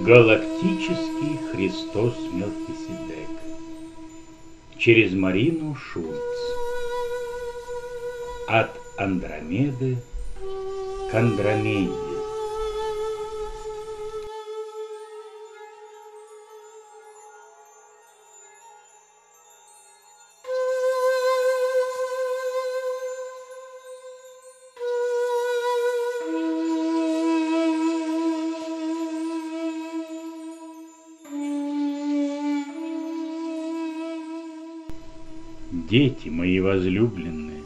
Галактический Христос Мелхиседек. Через Марину Шульц. От Андромеды к Андромеде. Дети мои возлюбленные,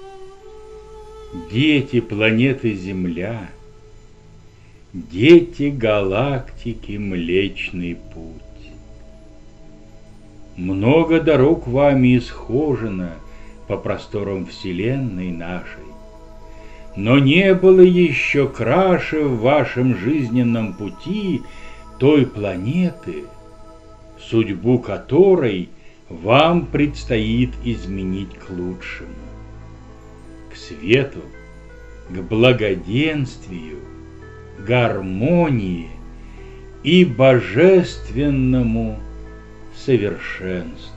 дети планеты Земля, дети галактики Млечный Путь. Много дорог вами исхожено по просторам Вселенной нашей, но не было еще краше в вашем жизненном пути той планеты, судьбу которой вам предстоит изменить к лучшему, к свету, к благоденствию, гармонии и божественному совершенству.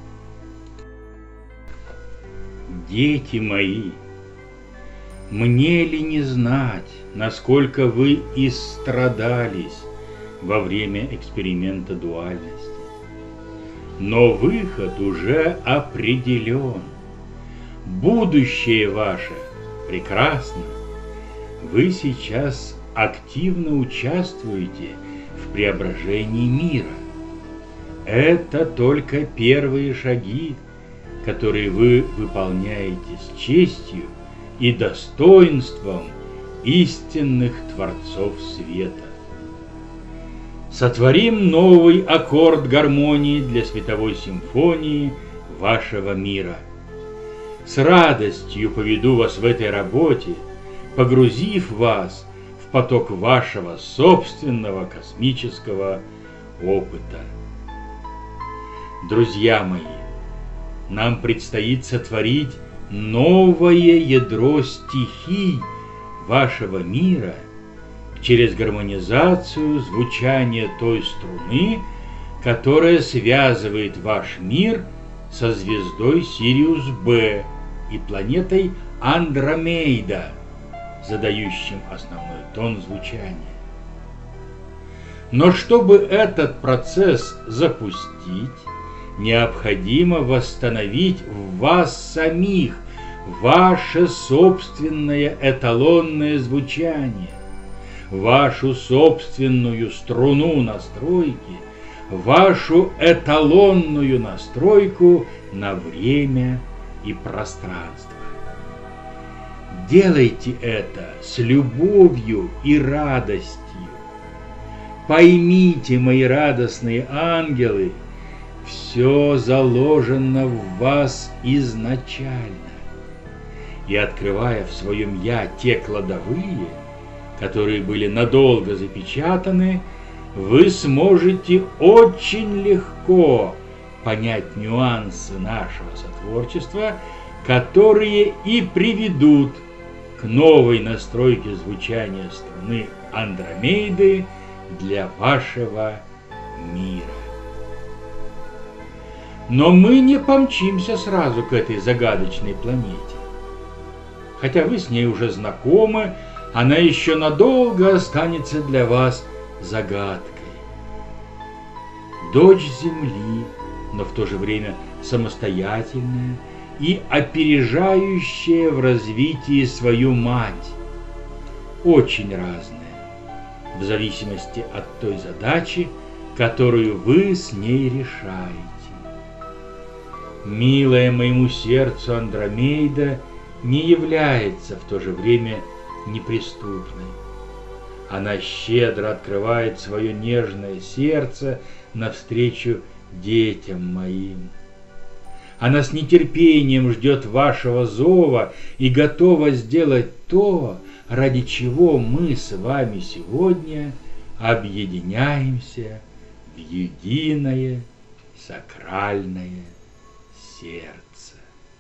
Дети мои, мне ли не знать, насколько вы истрадались во время эксперимента дуальности? Но выход уже определен. Будущее ваше прекрасно. Вы сейчас активно участвуете в преображении мира. Это только первые шаги, которые вы выполняете с честью и достоинством истинных творцов света. Сотворим новый аккорд гармонии для световой симфонии вашего мира. С радостью поведу вас в этой работе, погрузив вас в поток вашего собственного космического опыта. Друзья мои, нам предстоит сотворить новое ядро стихий вашего мира через гармонизацию звучания той струны, которая связывает ваш мир со звездой Сириус Б и планетой Андромеда, задающим основной тон звучания. Но чтобы этот процесс запустить, необходимо восстановить в вас самих ваше собственное эталонное звучание, вашу собственную струну настройки, вашу эталонную настройку на время и пространство. Делайте это с любовью и радостью. Поймите, мои радостные ангелы, все заложено в вас изначально. И открывая в своем «я» те кладовые, которые были надолго запечатаны, вы сможете очень легко понять нюансы нашего сотворчества, которые и приведут к новой настройке звучания струны Андромеды для вашего мира. Но мы не помчимся сразу к этой загадочной планете. Хотя вы с ней уже знакомы, она еще надолго останется для вас загадкой. Дочь Земли, но в то же время самостоятельная и опережающая в развитии свою мать, очень разная, в зависимости от той задачи, которую вы с ней решаете. Милая моему сердцу Андромеда не является в то же время неприступной. Она щедро открывает свое нежное сердце навстречу детям моим. Она с нетерпением ждет вашего зова и готова сделать то, ради чего мы с вами сегодня объединяемся в единое сакральное сердце.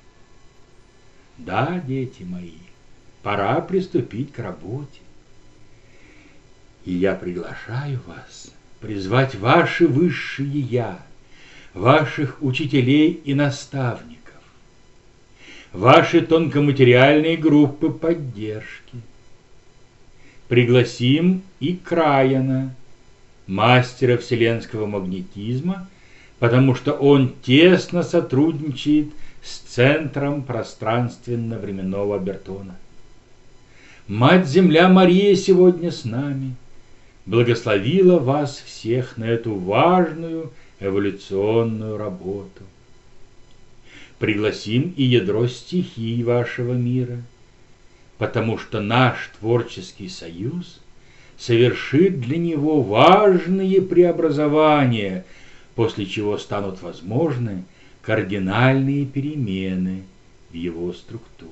Да, дети мои, пора приступить к работе. И я приглашаю вас призвать ваши высшие «Я», ваших учителей и наставников, ваши тонкоматериальные группы поддержки. Пригласим и Краяна, мастера вселенского магнетизма, потому что он тесно сотрудничает с центром пространственно-временного обертона. Мать-Земля Мария сегодня с нами, благословила вас всех на эту важную эволюционную работу. Пригласим и ядро стихий вашего мира, потому что наш творческий союз совершит для него важные преобразования, после чего станут возможны кардинальные перемены в его структуре.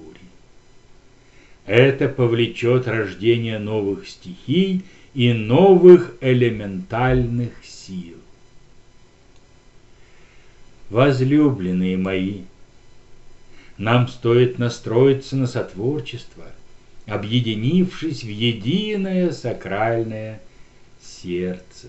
Это повлечет рождение новых стихий и новых элементальных сил. Возлюбленные мои, нам стоит настроиться на сотворчество, объединившись в единое сакральное сердце.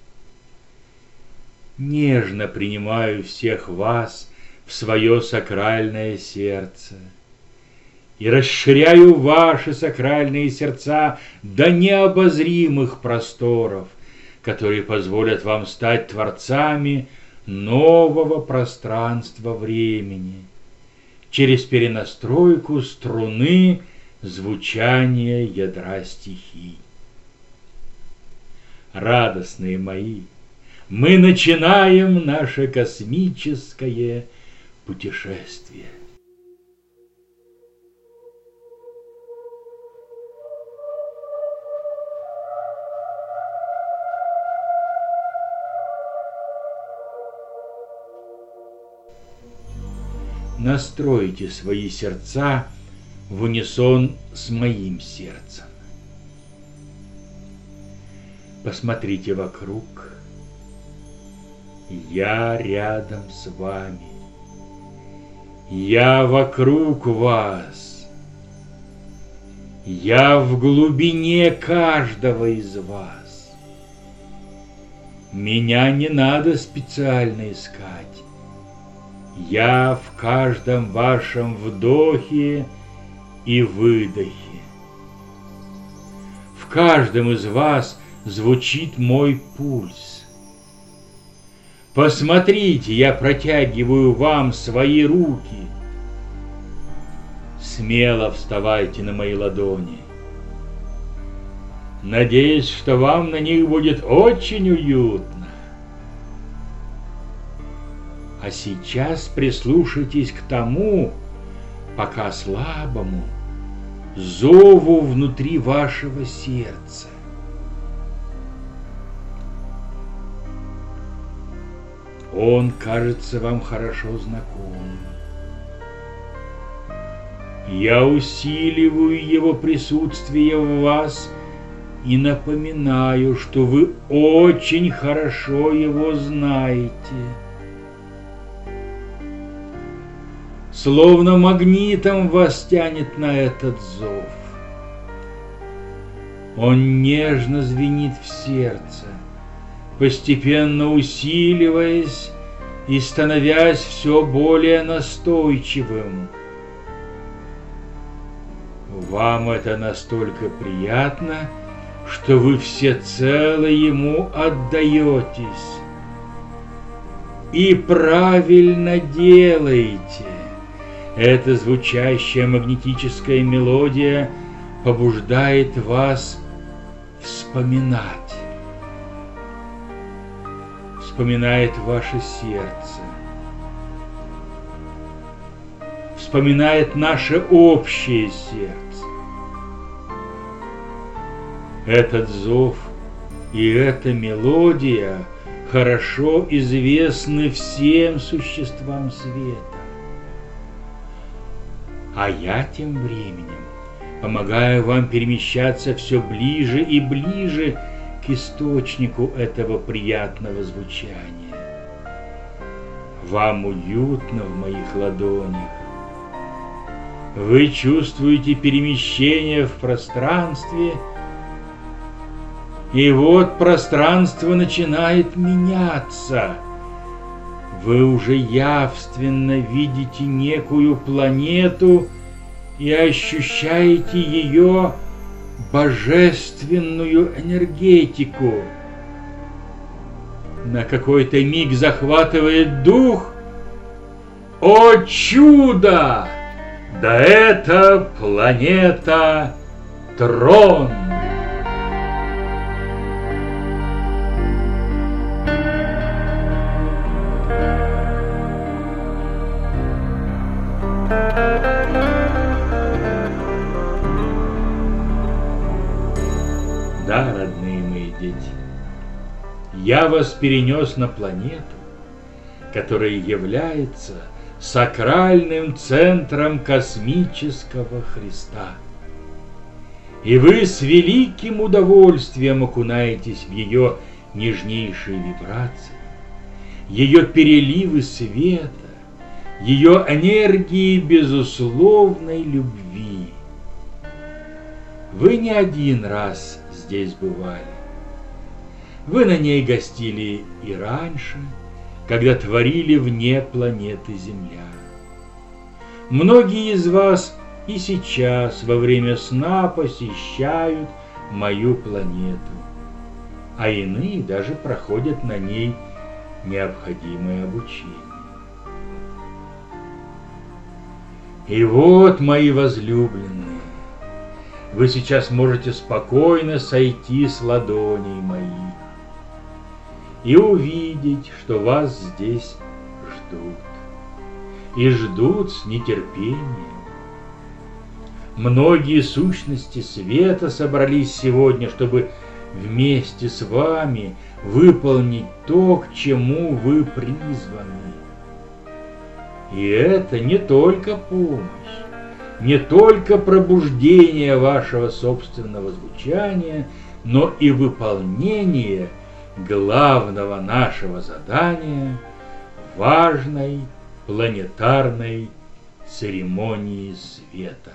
Нежно принимаю всех вас в свое сакральное сердце и расширяю ваши сакральные сердца до необозримых просторов, которые позволят вам стать творцами нового пространства времени через перенастройку струны звучания ядра стихий. Радостные мои, мы начинаем наше космическое путешествие. Настройте свои сердца в унисон с моим сердцем. Посмотрите вокруг. Я рядом с вами. Я вокруг вас. Я в глубине каждого из вас. Меня не надо специально искать. Я в каждом вашем вдохе и выдохе. В каждом из вас звучит мой пульс. Посмотрите, я протягиваю вам свои руки. Смело вставайте на мои ладони. Надеюсь, что вам на них будет очень уютно. А сейчас прислушайтесь к тому, пока слабому, зову внутри вашего сердца. Он кажется вам хорошо знакомым. Я усиливаю его присутствие в вас и напоминаю, что вы очень хорошо его знаете. Словно магнитом вас тянет на этот зов. Он нежно звенит в сердце, постепенно усиливаясь и становясь все более настойчивым. Вам это настолько приятно, что вы всецело ему отдаетесь. И правильно делаете. Эта звучащая магнетическая мелодия побуждает вас вспоминать. Вспоминает ваше сердце. Вспоминает наше общее сердце. Этот зов и эта мелодия хорошо известны всем существам света. А я тем временем помогаю вам перемещаться все ближе и ближе к источнику этого приятного звучания. Вам уютно в моих ладонях. Вы чувствуете перемещение в пространстве И вот пространство начинает меняться. Вы уже явственно видите некую планету и ощущаете ее божественную энергетику. На какой-то миг захватывает дух. О чудо! Да это планета Трон! Да, родные мои дети, я вас перенес на планету, которая является сакральным центром космического Христа. И вы с великим удовольствием окунаетесь в ее нежнейшие вибрации, ее переливы света, ее энергии безусловной любви. Вы не один раз здесь бывали. Вы на ней гостили и раньше, когда творили вне планеты Земля. Многие из вас и сейчас во время сна посещают мою планету, а иные даже проходят на ней необходимое обучение. И вот, мои возлюбленные, вы сейчас можете спокойно сойти с ладоней моих и увидеть, что вас здесь ждут. И ждут с нетерпением. Многие сущности света собрались сегодня, чтобы вместе с вами выполнить то, к чему вы призваны. И это не только помощь, не только пробуждение вашего собственного звучания, но и выполнение главного нашего задания – важной планетарной церемонии света.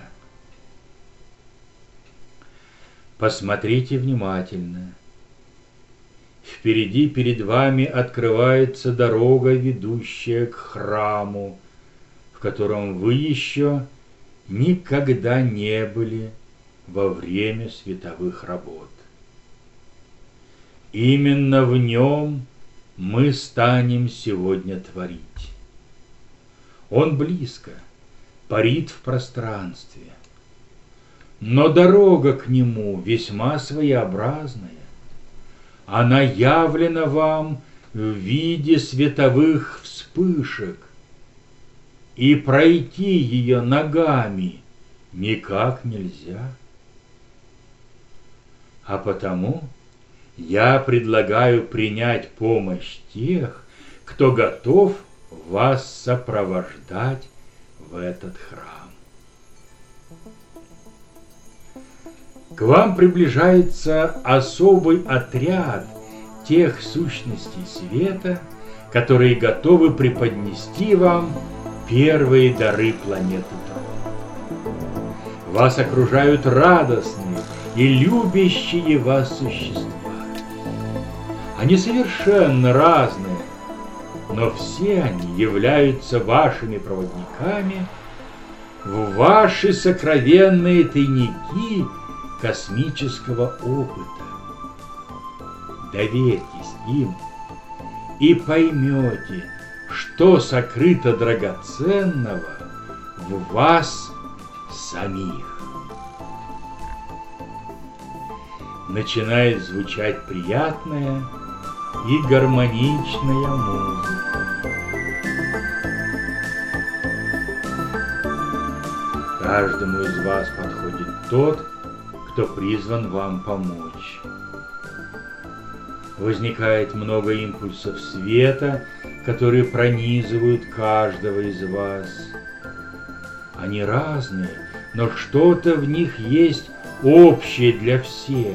Посмотрите внимательно. Впереди перед вами открывается дорога, ведущая к храму, в котором вы еще никогда не были во время световых работ. Именно в нем мы станем сегодня творить. Он близко, парит в пространстве, но дорога к нему весьма своеобразная. Она явлена вам в виде световых вспышек, и пройти ее ногами никак нельзя. А потому я предлагаю принять помощь тех, кто готов вас сопровождать в этот храм. К вам приближается особый отряд тех сущностей света, которые готовы преподнести вам первые дары планеты Трон. Вас окружают радостные и любящие вас существа. Они совершенно разные, но все они являются вашими проводниками в ваши сокровенные тайники космического опыта. Доверьтесь им и поймете, что сокрыто драгоценного в вас самих. Начинает звучать приятная и гармоничная музыка. Каждому из вас подходит тот, кто призван вам помочь. Возникает много импульсов света, которые пронизывают каждого из вас. Они разные, но что-то в них есть общее для всех.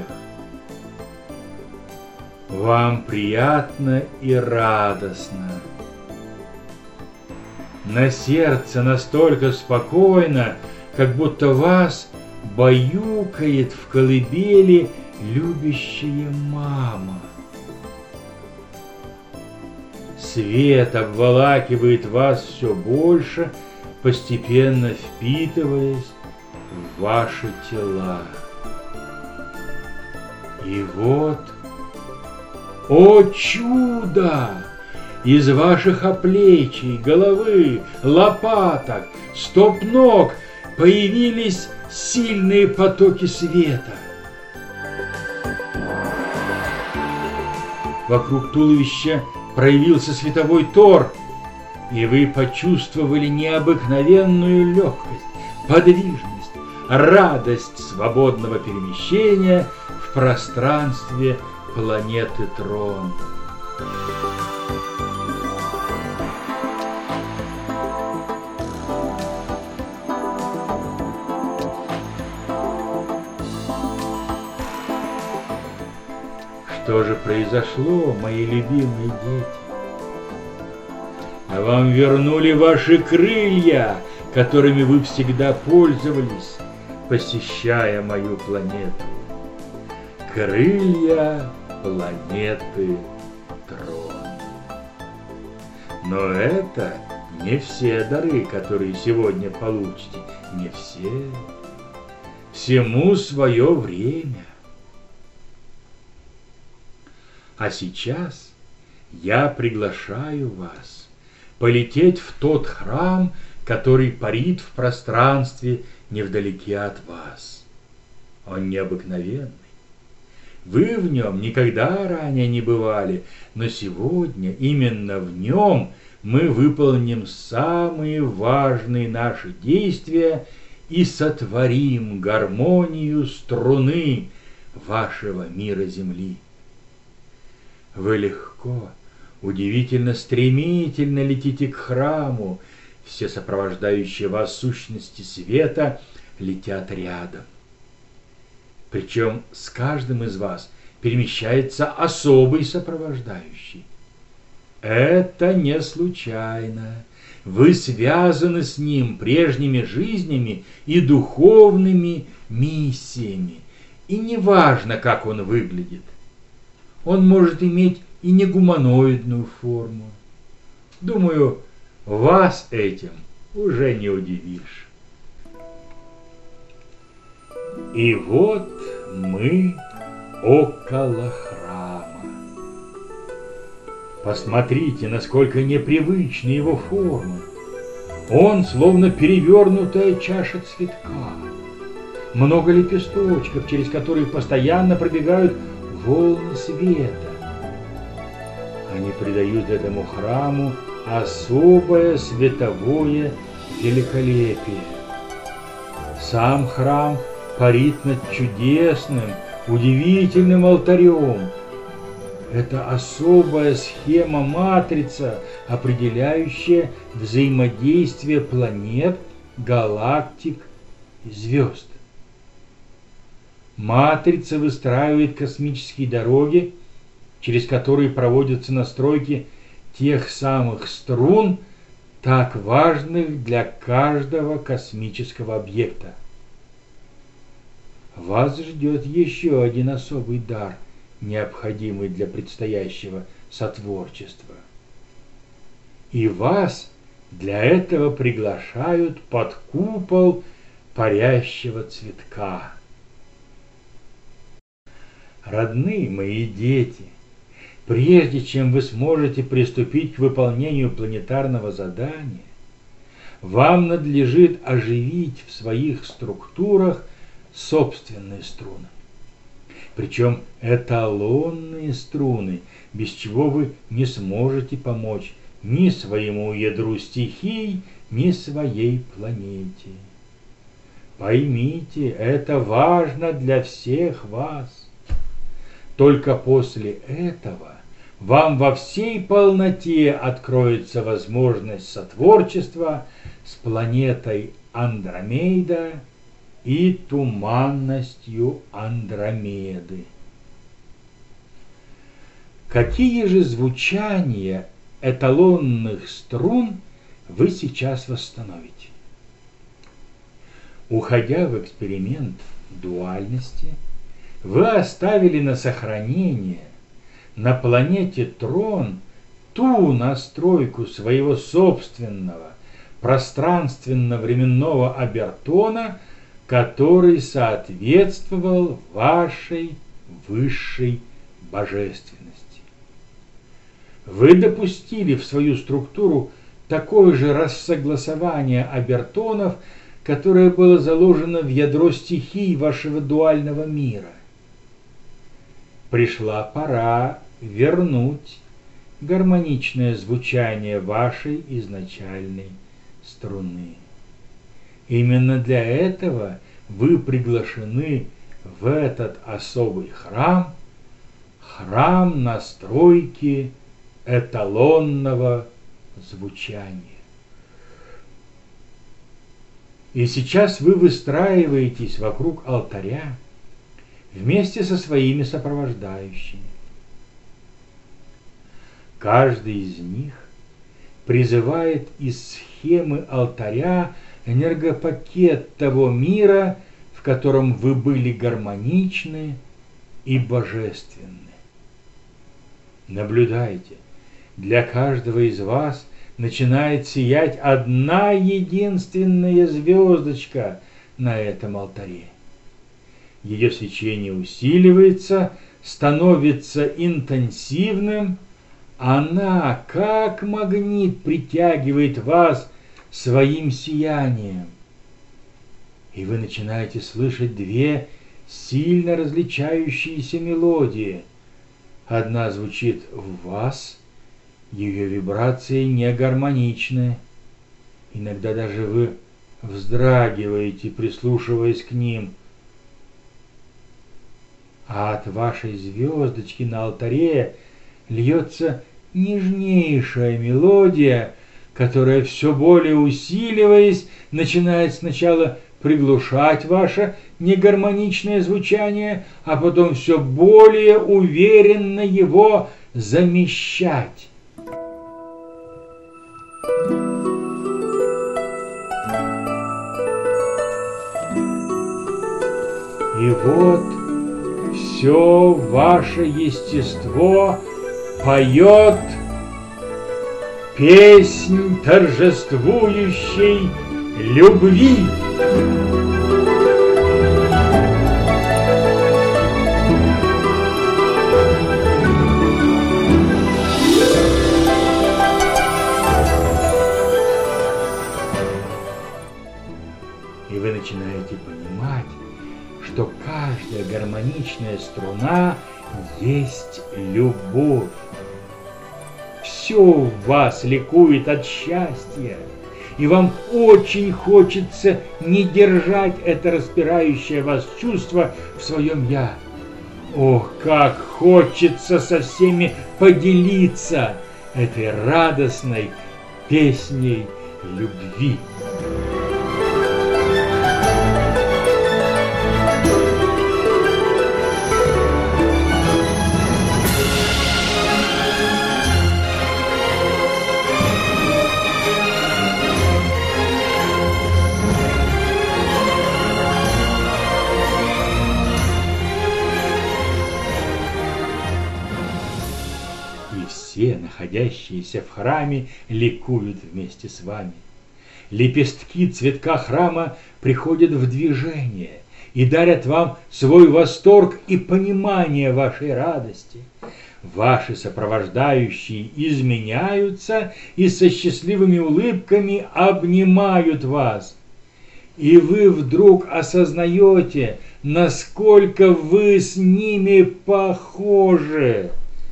Вам приятно и радостно. На сердце настолько спокойно, как будто вас баюкает в колыбели любящая мама. Свет обволакивает вас все больше, постепенно впитываясь в ваши тела. И вот, о чудо! Из ваших оплечий, головы, лопаток, стоп ног появились сильные потоки света. Вокруг туловища проявился световой тор, и вы почувствовали необыкновенную легкость, подвижность, радость свободного перемещения в пространстве планеты Трон. Что же произошло, мои любимые дети? А вам вернули ваши крылья, которыми вы всегда пользовались, посещая мою планету. Крылья планеты Трон. Но это не все дары, которые сегодня получите. Не все. Всему свое время. А сейчас я приглашаю вас полететь в тот храм, который парит в пространстве невдалеке от вас. Он необыкновенный. Вы в нем никогда ранее не бывали, но сегодня именно в нем мы выполним самые важные наши действия и сотворим гармонию струны вашего мира Земли. Вы легко, удивительно стремительно летите к храму, все сопровождающие вас сущности света летят рядом. Причем с каждым из вас перемещается особый сопровождающий. Это не случайно. Вы связаны с ним прежними жизнями и духовными миссиями. И не важно, как он выглядит. Он может иметь и негуманоидную форму. Думаю, вас этим уже не удивишь. И вот мы около храма. Посмотрите, насколько непривычны его формы. Он словно перевернутая чаша цветка. Много лепесточков, через которые постоянно пробегают волны света. Они придают этому храму особое световое великолепие. Сам храм парит над чудесным, удивительным алтарем. Это особая схема-матрица, определяющая взаимодействие планет, галактик и звезд. Матрица выстраивает космические дороги, через которые проводятся настройки тех самых струн, так важных для каждого космического объекта. Вас ждет еще один особый дар, необходимый для предстоящего сотворчества. И вас для этого приглашают под купол парящего цветка. Родные мои дети, прежде чем вы сможете приступить к выполнению планетарного задания, вам надлежит оживить в своих структурах собственные струны. Причем эталонные струны, без чего вы не сможете помочь ни своему ядру стихий, ни своей планете. Поймите, это важно для всех вас. Только после этого вам во всей полноте откроется возможность сотворчества с планетой Андромеда и туманностью Андромеды. Какие же звучания эталонных струн вы сейчас восстановите? Уходя в эксперимент дуальности, вы оставили на сохранение на планете Трон ту настройку своего собственного пространственно-временного обертона, который соответствовал вашей высшей божественности. Вы допустили в свою структуру такое же рассогласование обертонов, которое было заложено в ядро стихий вашего дуального мира. Пришла пора вернуть гармоничное звучание вашей изначальной струны. Именно для этого вы приглашены в этот особый храм, храм настройки эталонного звучания. И сейчас вы выстраиваетесь вокруг алтаря вместе со своими сопровождающими. Каждый из них призывает из схемы алтаря энергопакет того мира, в котором вы были гармоничны и божественны. Наблюдайте, для каждого из вас начинает сиять одна единственная звездочка на этом алтаре. Ее свечение усиливается, становится интенсивным, она, как магнит, притягивает вас своим сиянием. И вы начинаете слышать две сильно различающиеся мелодии. Одна звучит в вас, ее вибрации не гармоничны. Иногда даже вы вздрагиваете, прислушиваясь к ним. А от вашей звездочки на алтаре льется нежнейшая мелодия, которая, все более усиливаясь, начинает сначала приглушать ваше негармоничное звучание, а потом все более уверенно его замещать. И вот все ваше естество поет песнь торжествующей любви. И вы начинаете понимать, что каждая гармоничная струна есть любовь. Все в вас ликует от счастья, и вам очень хочется не держать это распирающее вас чувство в своем «я». Ох, как хочется со всеми поделиться этой радостной песней любви. Все, находящиеся в храме, ликуют вместе с вами. Лепестки цветка храма приходят в движение и дарят вам свой восторг и понимание вашей радости. Ваши сопровождающие изменяются и со счастливыми улыбками обнимают вас. И вы вдруг осознаете, насколько вы с ними похожи.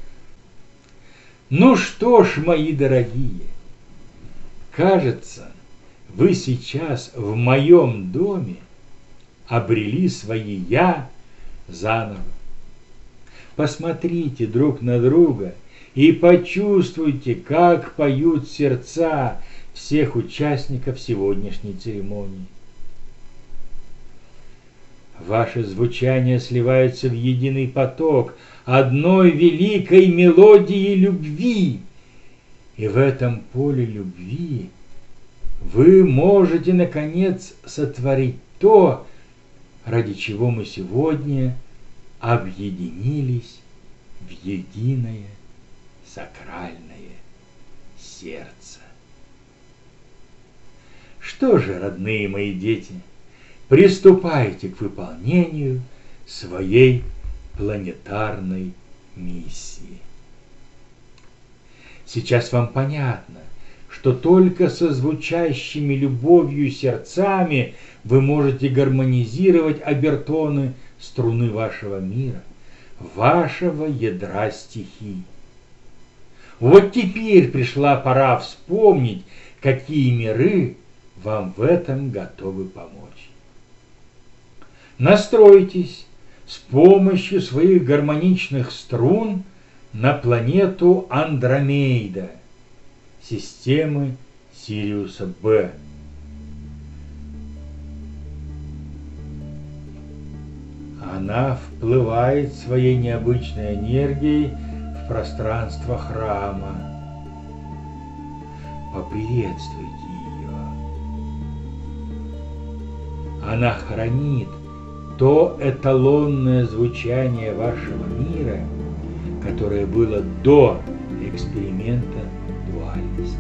Ну что ж, мои дорогие, кажется, вы сейчас в моем доме обрели свои «я» заново. Посмотрите друг на друга и почувствуйте, как поют сердца всех участников сегодняшней церемонии. Ваше звучание сливается в единый поток одной великой мелодии любви. И в этом поле любви вы можете, наконец, сотворить то, ради чего мы сегодня объединились в единое сакральное сердце. Что же, родные мои дети, приступайте к выполнению своей планетарной миссии. Сейчас вам понятно, что только со звучащими любовью сердцами вы можете гармонизировать обертоны струны вашего мира, вашего ядра стихий. Вот теперь пришла пора вспомнить, какие миры вам в этом готовы помочь. Настройтесь с помощью своих гармоничных струн на планету Андромеда, системы Сириуса Б. Она вплывает своей необычной энергией в пространство храма. Поприветствуйте ее. Она хранит то эталонное звучание вашего мира, которое было до эксперимента дуальности.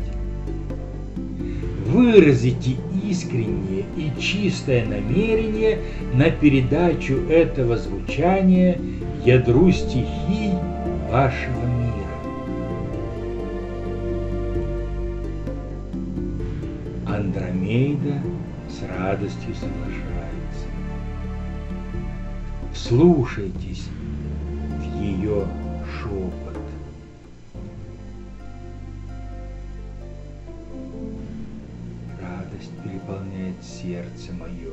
Выразите искреннее и чистое намерение на передачу этого звучания ядру стихий вашего мира. Андромеда с радостью соглашается. Вслушайтесь в ее шепот. Радость переполняет сердце мое.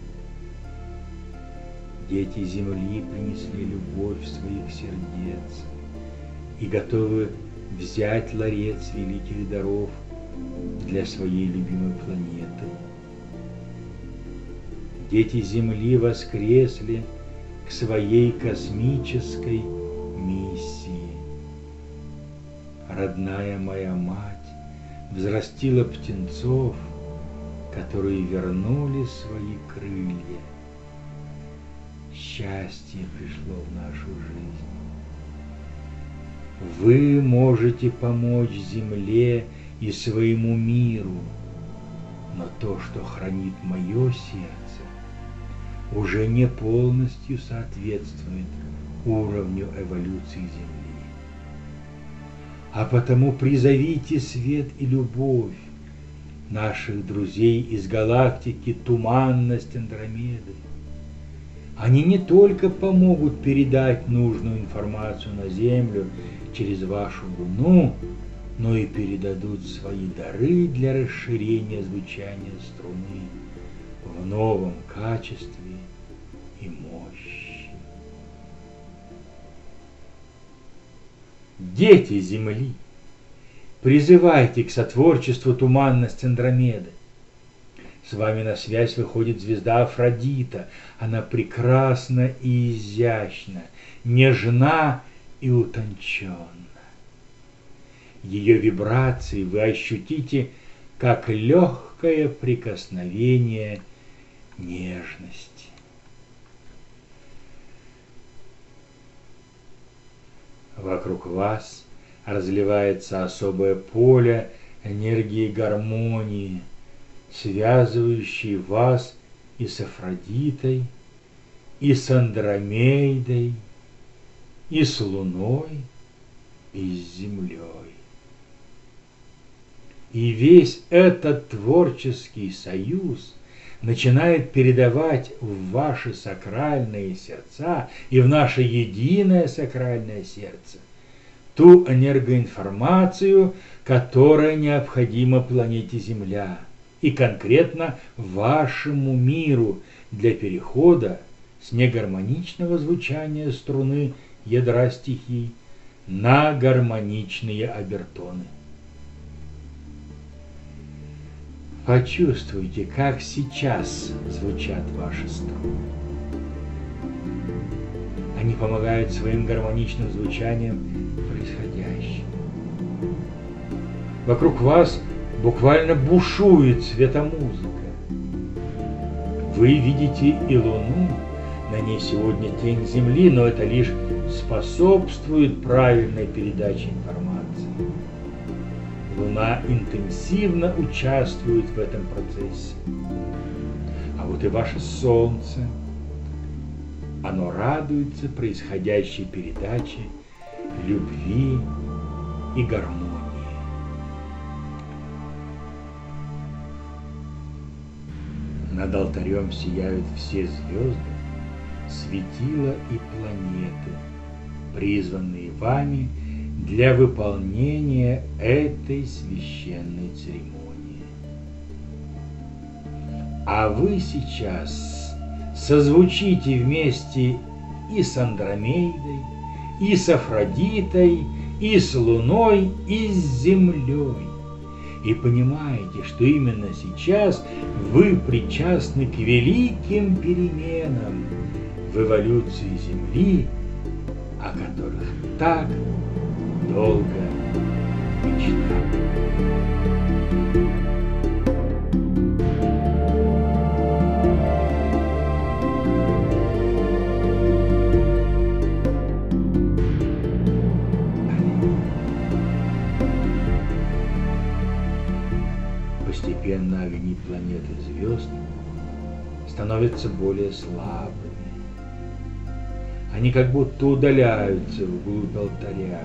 Дети земли принесли любовь своих сердец и готовы взять ларец великих даров для своей любимой планеты. Дети земли воскресли к своей космической миссии. Родная моя мать взрастила птенцов, которые вернули свои крылья. Счастье пришло в нашу жизнь. Вы можете помочь Земле и своему миру, но то, что хранит мое сердце, уже не полностью соответствует уровню эволюции Земли. А потому призовите свет и любовь наших друзей из галактики Туманность Андромеды. Они не только помогут передать нужную информацию на Землю через вашу Луну, но и передадут свои дары для расширения звучания струны в новом качестве и мощи. Дети Земли, призывайте к сотворчеству Туманность Андромеды. С вами на связь выходит звезда Афродита. Она прекрасна и изящна, нежна и утонченна. Ее вибрации вы ощутите как легкое прикосновение нежности. Вокруг вас разливается особое поле энергии гармонии, связывающей вас и с Афродитой, и с Андромедой, и с Луной, и с Землей. И весь этот творческий союз начинает передавать в ваши сакральные сердца и в наше единое сакральное сердце ту энергоинформацию, которая необходима планете Земля и конкретно вашему миру для перехода с негармоничного звучания струны ядра стихий на гармоничные обертоны. Почувствуйте, как сейчас звучат ваши струны. Они помогают своим гармоничным звучанием происходящему. Вокруг вас буквально бушует светомузыка. Вы видите и Луну, На ней сегодня тень Земли, но это лишь способствует правильной передаче информации. Луна интенсивно участвует в этом процессе. А вот и ваше Солнце, оно радуется происходящей передаче любви и гармонии. Над алтарем сияют все звезды, светила и планеты, призванные вами для выполнения этой священной церемонии. А вы сейчас созвучите вместе и с Андромедой, и с Афродитой, и с Луной, и с Землей. И понимаете, что именно сейчас вы причастны к великим переменам в эволюции Земли, о которых так долго мечтали. Постепенно огни планет и звезд становятся более слабыми. Они как будто удаляются вглубь алтаря.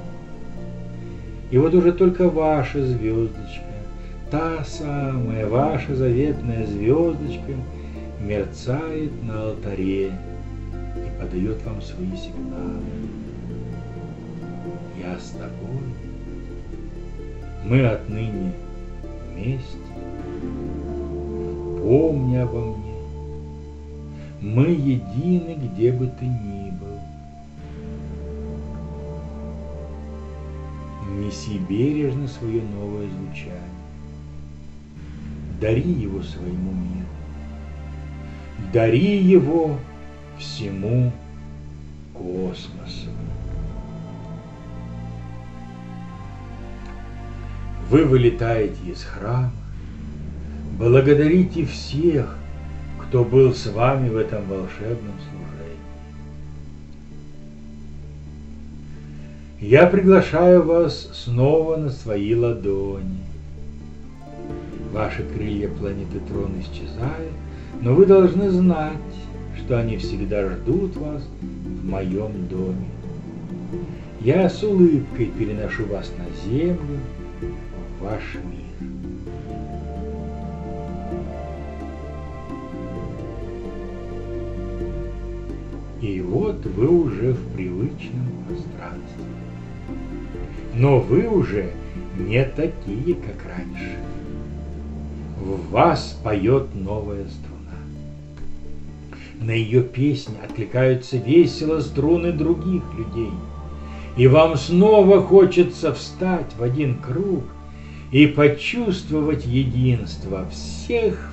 И вот уже только ваша звездочка, та самая ваша заветная звездочка, мерцает на алтаре и подает вам свои сигналы. Я с тобой. Мы отныне вместе. Помни обо мне. Мы едины, где бы ты ни был. Неси бережно свое новое звучание. Дари его своему миру. Дари его всему космосу. Вы вылетаете из храма, благодарите всех, кто был с вами в этом волшебном служении. Я приглашаю вас снова на свои ладони. Ваши крылья планеты Трон исчезают, но вы должны знать, что они всегда ждут вас в моем доме. Я с улыбкой переношу вас на землю, в ваш мир. И вот вы уже в привычном пространстве. Но вы уже не такие, как раньше. В вас поет новая струна. На ее песни откликаются весело струны других людей. И вам снова хочется встать в один круг и почувствовать единство всех.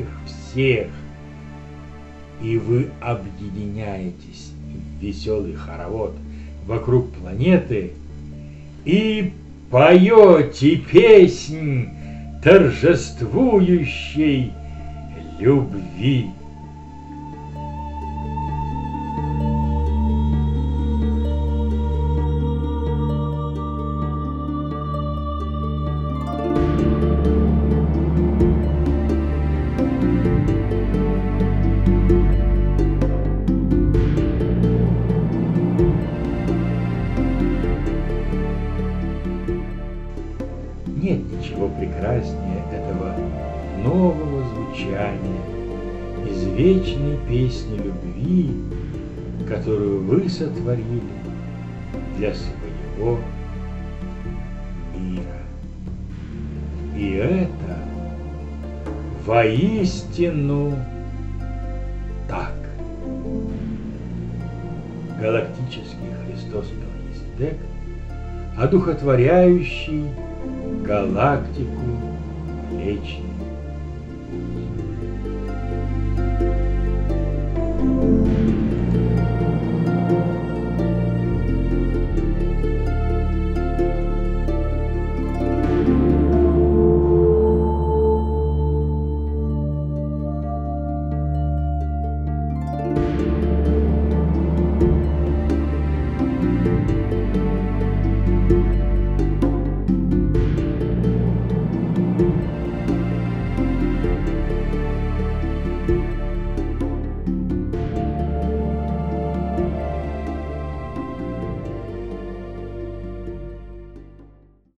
И вы объединяетесь в веселый хоровод вокруг планеты и поете песнь торжествующей любви. Нет ничего прекраснее этого нового звучания из вечной песни любви, которую вы сотворили для своего мира. И это воистину так. Галактический Христос Мелхиседек, одухотворяющий галактику Млечный